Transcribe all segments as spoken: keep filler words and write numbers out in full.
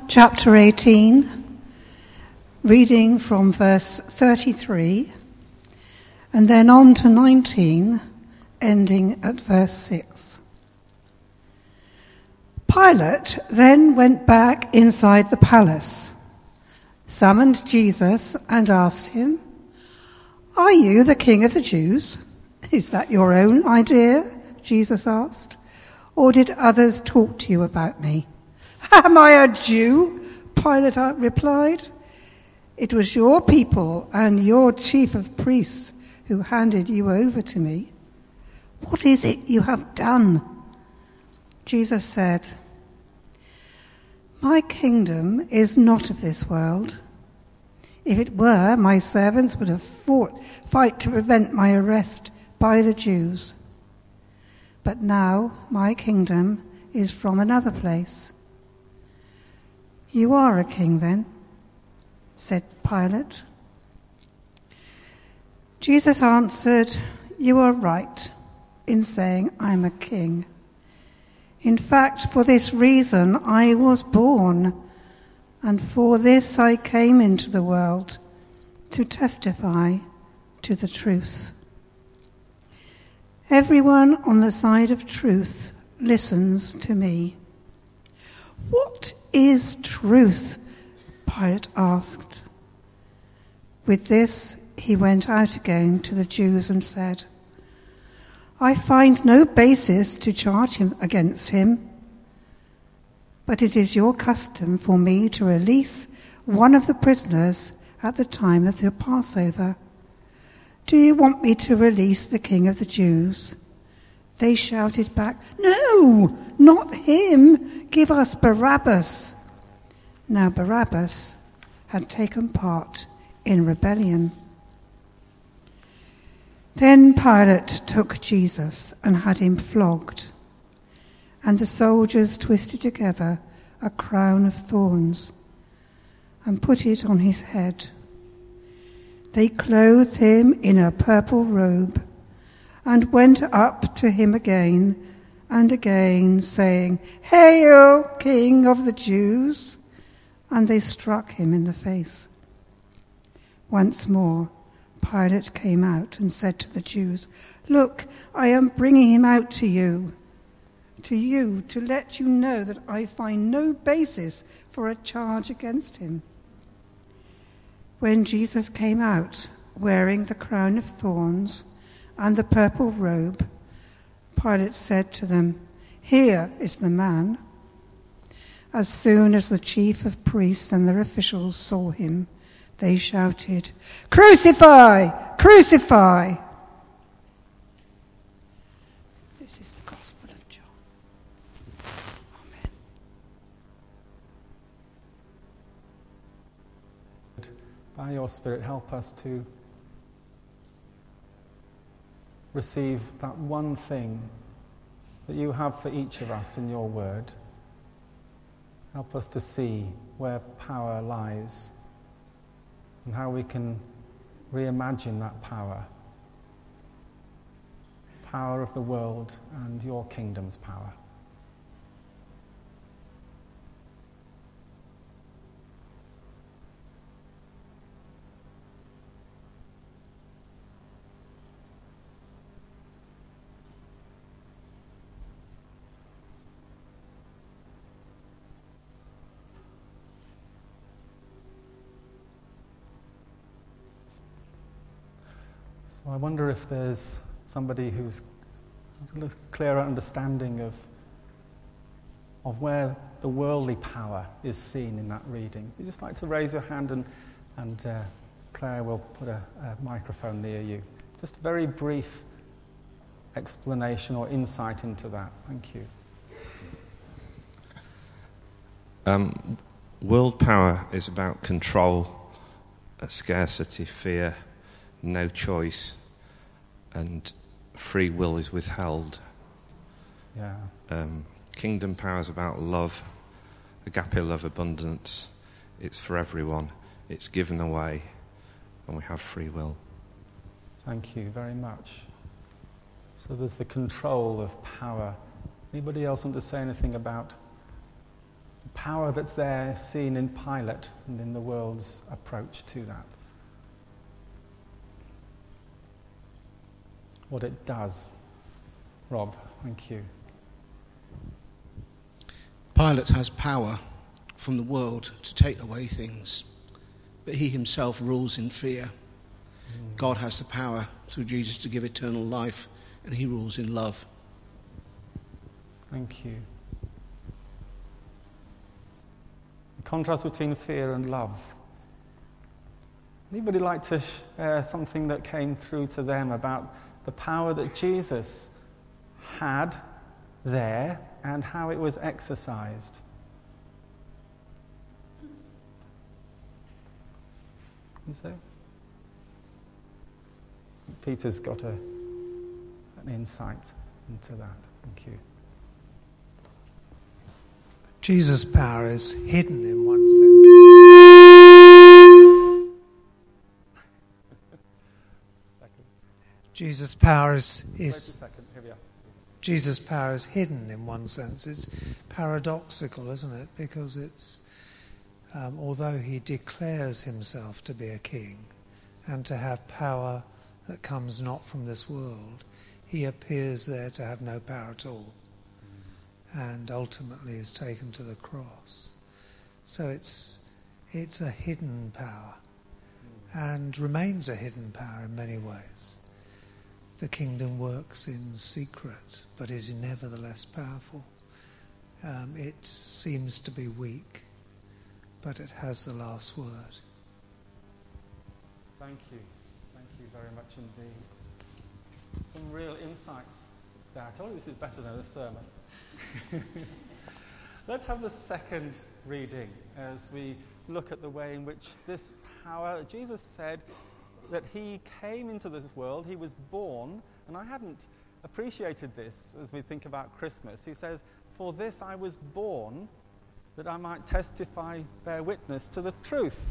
chapter eighteen, reading from verse thirty-three, and then on to nineteen, ending at verse six. Pilate then went back inside the palace, summoned Jesus and asked him, "Are you the king of the Jews?" "Is that your own idea?" Jesus asked. "Or did others talk to you about me?" "Am I a Jew?" Pilate replied. "It was your people and your chief of priests who handed you over to me. What is it you have done?" Jesus said, "My kingdom is not of this world. If it were, my servants would have fought, fight to prevent my arrest by the Jews. But now my kingdom is from another place." "You are a king, then?" said Pilate. Jesus answered, "You are right in saying I'm a king. In fact, for this reason I was born, and for this I came into the world, to testify to the truth. Everyone on the side of truth listens to me." "What is truth?" Pilate asked. With this, he went out again to the Jews and said, "I find no basis to charge him against him, but it is your custom for me to release one of the prisoners at the time of the Passover. Do you want me to release the king of the Jews?" They shouted back, "No, not him. Give us Barabbas." Now Barabbas had taken part in rebellion. Then Pilate took Jesus and had him flogged, and the soldiers twisted together a crown of thorns and put it on his head. They clothed him in a purple robe and went up to him again and again, saying, "Hail, King of the Jews!" And they struck him in the face. Once more, Pilate came out and said to the Jews, "Look, I am bringing him out to you, to you, to let you know that I find no basis for a charge against him." When Jesus came out, wearing the crown of thorns and the purple robe, Pilate said to them, "Here is the man." As soon as the chief of priests and their officials saw him, they shouted, "Crucify! Crucify!" This is the Gospel of John. Amen. By your Spirit, help us to receive that one thing that you have for each of us in your word. Help us to see where power lies and how we can reimagine that power. Power of the world and your kingdom's power. So I wonder if there's somebody who's got a clearer understanding of, of where the worldly power is seen in that reading. If you'd just like to raise your hand, and, and uh, Claire will put a, a microphone near you. Just a very brief explanation or insight into that. Thank you. Um, world power is about control, scarcity, fear, no choice, and free will is withheld. Yeah. Um, kingdom power is about love, agape love, abundance. It's for everyone. It's given away, and we have free will. Thank you very much. So there's the control of power. Anybody else want to say anything about the power that's there seen in Pilate and in the world's approach to that. What it does. Rob, thank you. Pilate has power from the world to take away things, but he himself rules in fear. Mm. God has the power through Jesus to give eternal life, and he rules in love. Thank you. The contrast between fear and love. Anybody like to share something that came through to them about the power that Jesus had there and how it was exercised? Is there? Peter's got a, an insight into that. Thank you. Jesus' power is hidden in one sense. Jesus' power is, is Jesus' power is hidden in one sense. It's paradoxical, isn't it? Because it's um, although he declares himself to be a king and to have power that comes not from this world, he appears there to have no power at all, and ultimately is taken to the cross. So it's it's a hidden power, and remains a hidden power in many ways. The kingdom works in secret, but is nevertheless powerful. Um, it seems to be weak, but it has the last word. Thank you. Thank you very much indeed. Some real insights there. I told you this is better than a sermon. Let's have the second reading as we look at the way in which this power, Jesus said that he came into this world, he was born, and I hadn't appreciated this as we think about Christmas. He says, "For this I was born, that I might testify, bear witness to the truth."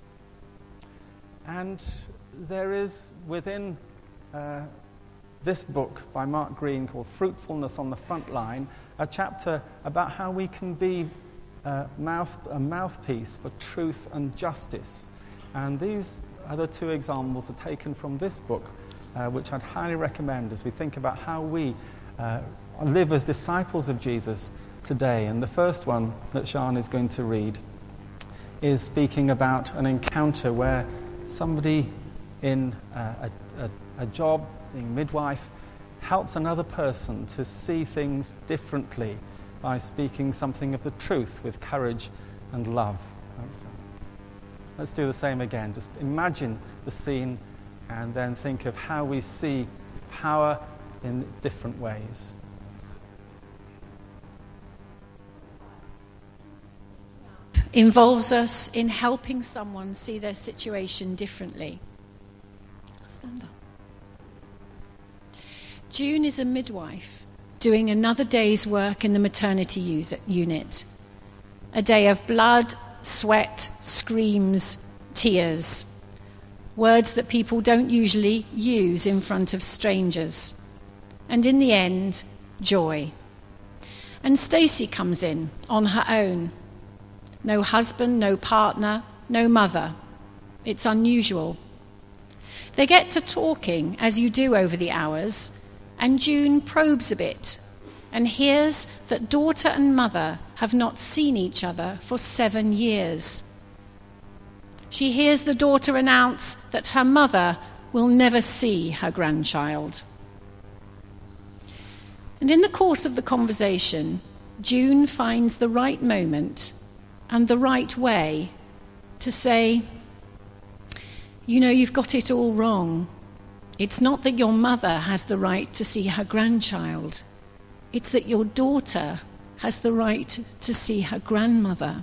And there is within uh, this book by Mark Green called Fruitfulness on the Front Line, a chapter about how we can be uh, mouth, a mouthpiece for truth and justice. And these other two examples are taken from this book, uh, which I'd highly recommend as we think about how we uh, live as disciples of Jesus today. And the first one that Sean is going to read is speaking about an encounter where somebody in uh, a, a, a job, being midwife, helps another person to see things differently by speaking something of the truth with courage and love. That's, Let's do the same again. Just imagine the scene and then think of how we see power in different ways. Involves us in helping someone see their situation differently. Stand up. June is a midwife doing another day's work in the maternity unit. A day of blood, sweat, screams, tears. Words that people don't usually use in front of strangers. And in the end, joy. And Stacey comes in on her own. No husband, no partner, no mother. It's unusual. They get to talking, as you do over the hours, and June probes a bit and hears that daughter and mother have not seen each other for seven years. She hears the daughter announce that her mother will never see her grandchild. And in the course of the conversation, June finds the right moment and the right way to say, "You know, you've got it all wrong. It's not that your mother has the right to see her grandchild. It's that your daughter has the right to see her grandmother."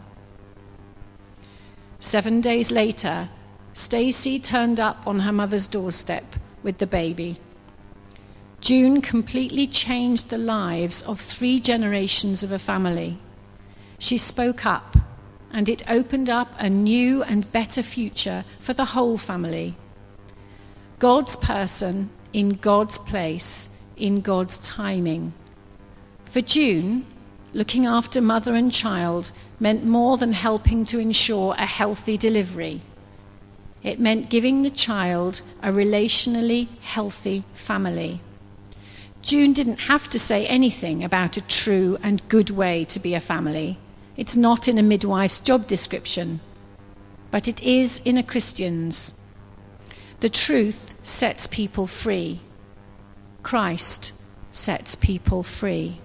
Seven days later, Stacey turned up on her mother's doorstep with the baby. June completely changed the lives of three generations of a family. She spoke up, and it opened up a new and better future for the whole family. God's person in God's place, in God's timing. For June, looking after mother and child meant more than helping to ensure a healthy delivery. It meant giving the child a relationally healthy family. June didn't have to say anything about a true and good way to be a family. It's not in a midwife's job description, but it is in a Christian's. The truth sets people free. Christ sets people free.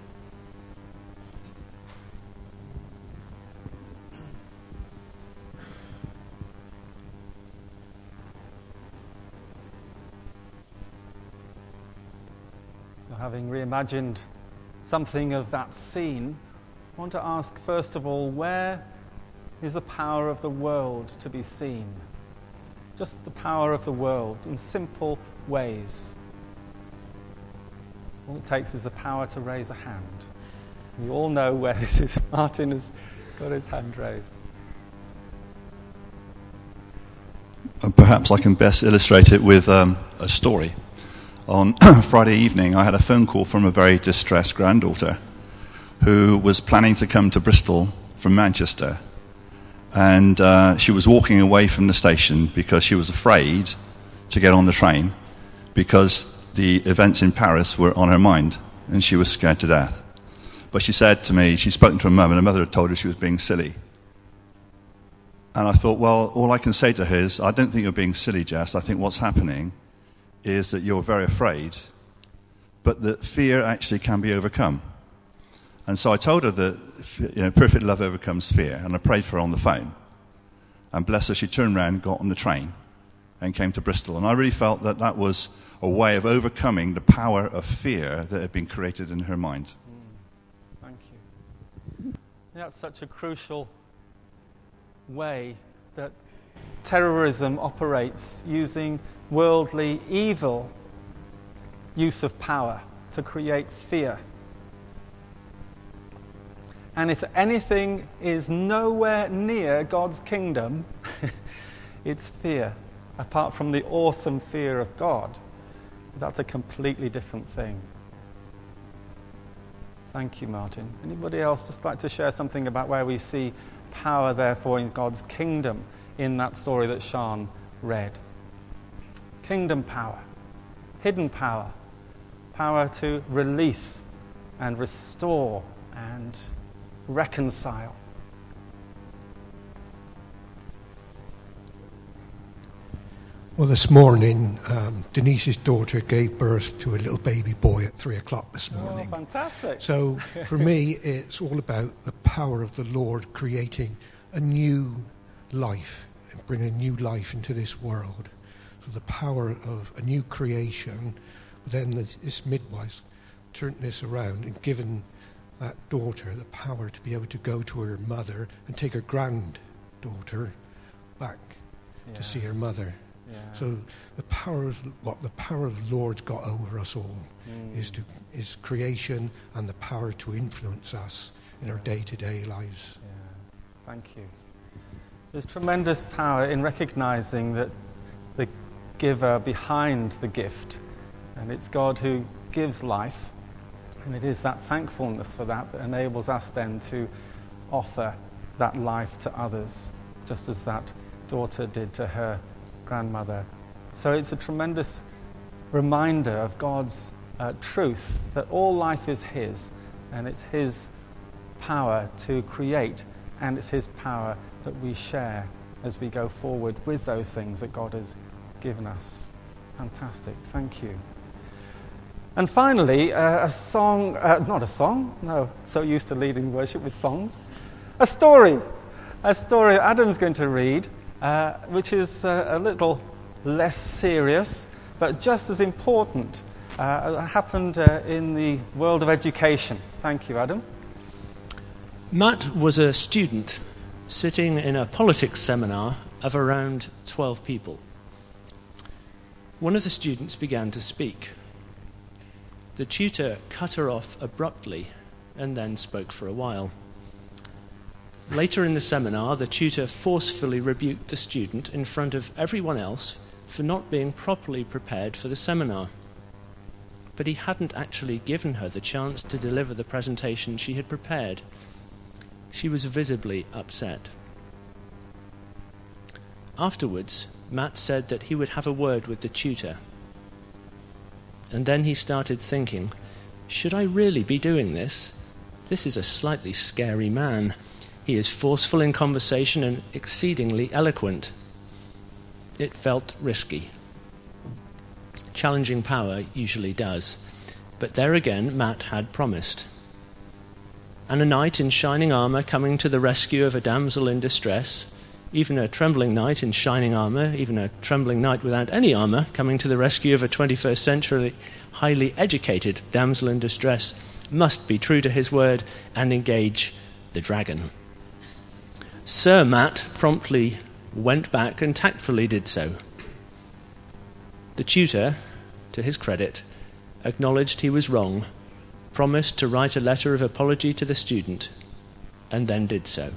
So having reimagined something of that scene, I want to ask first of all, where is the power of the world to be seen? Just the power of the world in simple ways. All it takes is the power to raise a hand. You all know where this is. Martin has got his hand raised. And perhaps I can best illustrate it with um, a story. On Friday evening, I had a phone call from a very distressed granddaughter who was planning to come to Bristol from Manchester. And uh, she was walking away from the station because she was afraid to get on the train because the events in Paris were on her mind and she was scared to death. But she said to me, she'd spoken to her mum and her mother had told her she was being silly. And I thought, well, all I can say to her is, I don't think you're being silly, Jess. I think what's happening is that you're very afraid, but that fear actually can be overcome. And so I told her that, you know, perfect love overcomes fear, and I prayed for her on the phone. And bless her, she turned around, got on the train, and came to Bristol. And I really felt that that was a way of overcoming the power of fear that had been created in her mind. Mm. Thank you. That's such a crucial way that terrorism operates, using worldly evil use of power to create fear. And if anything is nowhere near God's kingdom, it's fear. Apart from the awesome fear of God, that's a completely different thing. Thank you, Martin. Anybody else just like to share something about where we see power, therefore, in God's kingdom in that story that Sean read? Kingdom power, hidden power, power to release and restore and reconcile. Well, this morning, um, Denise's daughter gave birth to a little baby boy at three o'clock this morning. Oh, fantastic. So for me, it's all about the power of the Lord creating a new life and bringing a new life into this world. So the power of a new creation, then the, this midwife turned this around and given that daughter the power to be able to go to her mother and take her granddaughter back yeah. to see her mother. Yeah. So the power of what the power of the Lord's got over us all mm. is to is creation and the power to influence us in our day-to-day lives. Yeah. Thank you. There's tremendous power in recognizing that the giver behind the gift, and it's God who gives life. And it is that thankfulness for that that enables us then to offer that life to others, just as that daughter did to her grandmother. So it's a tremendous reminder of God's uh, truth, that all life is His, and it's His power to create, and it's His power that we share as we go forward with those things that God has given us. Fantastic. Thank you. And finally, uh, a song, uh, not a song, no, so used to leading worship with songs, a story, a story Adam's going to read, uh, which is uh, a little less serious, but just as important. Uh, it happened uh, in the world of education. Thank you, Adam. Matt was a student sitting in a politics seminar of around twelve people. One of the students began to speak. The tutor cut her off abruptly and then spoke for a while. Later in the seminar, the tutor forcefully rebuked the student in front of everyone else for not being properly prepared for the seminar. But he hadn't actually given her the chance to deliver the presentation she had prepared. She was visibly upset. Afterwards, Matt said that he would have a word with the tutor. And then he started thinking, should I really be doing this? This is a slightly scary man. He is forceful in conversation and exceedingly eloquent. It felt risky. Challenging power usually does. But there again, Matt had promised. And a knight in shining armour coming to the rescue of a damsel in distress, even a trembling knight in shining armour, even a trembling knight without any armour coming to the rescue of a twenty-first century highly educated damsel in distress, must be true to his word and engage the dragon. Sir Matt promptly went back and tactfully did so. The tutor, to his credit, acknowledged he was wrong, promised to write a letter of apology to the student, and then did so.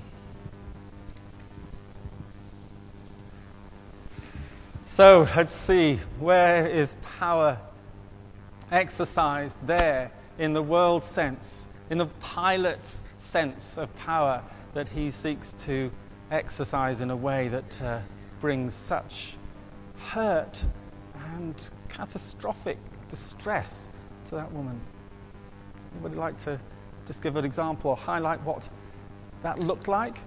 So let's see, where is power exercised there in the world sense, in the pilot's sense of power that he seeks to exercise in a way that uh, brings such hurt and catastrophic distress to that woman? Anybody like to just give an example or highlight what that looked like?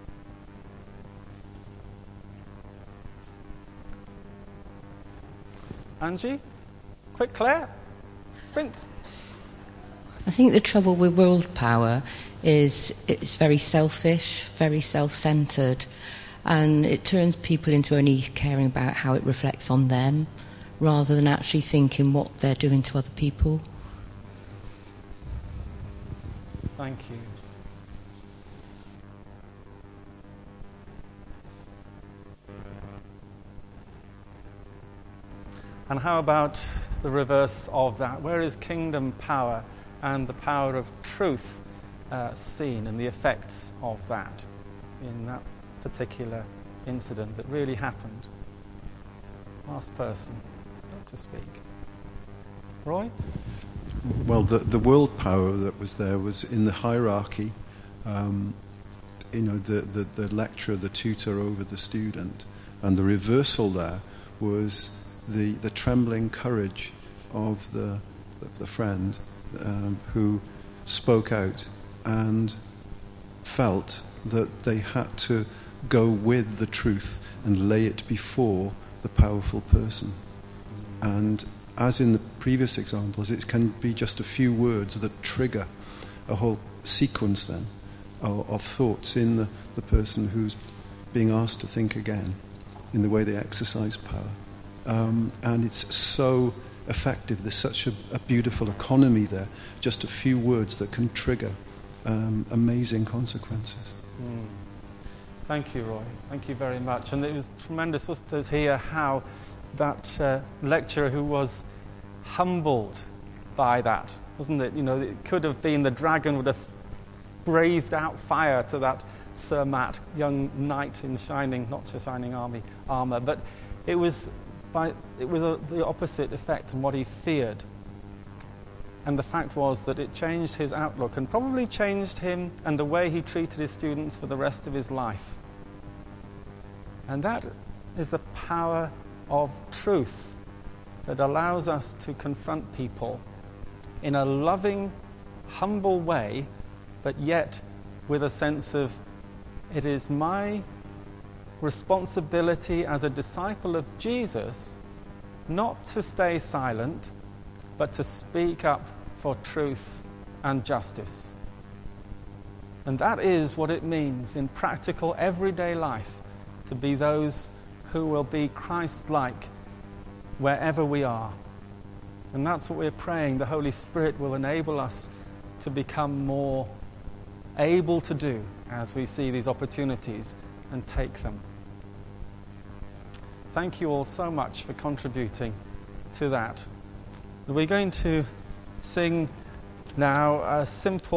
Angie? Quick, Claire? Sprint. I think the trouble with world power is it's very selfish, very self-centred, and it turns people into only caring about how it reflects on them rather than actually thinking what they're doing to other people. Thank you. And how about the reverse of that? Where is kingdom power and the power of truth uh, seen, and the effects of that in that particular incident that really happened? Last person to speak. Roy? Well, the, the world power that was there was in the hierarchy. Um, you know, the, the, the lecturer, the tutor over the student. And the reversal there was the, the trembling courage of the, the, the friend um, who spoke out and felt that they had to go with the truth and lay it before the powerful person. And as in the previous examples, it can be just a few words that trigger a whole sequence then of, of thoughts in the, the person who's being asked to think again in the way they exercise power. Um, and it's so effective. There's such a, a beautiful economy there. Just a few words that can trigger um, amazing consequences. Mm. Thank you, Roy. Thank you very much. And it was tremendous was to hear how that uh, lecturer who was humbled by that, wasn't it? You know, it could have been the dragon would have breathed out fire to that Sir Matt, young knight in shining, not so shining army armour, but it was by it was a, the opposite effect than what he feared. And the fact was that it changed his outlook and probably changed him and the way he treated his students for the rest of his life. And that is the power of truth that allows us to confront people in a loving, humble way, but yet with a sense of it is my responsibility as a disciple of Jesus not to stay silent, but to speak up for truth and justice. And that is what it means in practical, everyday life to be those who will be Christ-like wherever we are. And that's what we're praying. The Holy Spirit will enable us to become more able to do as we see these opportunities and take them. Thank you all so much for contributing to that. We're going to sing now a simple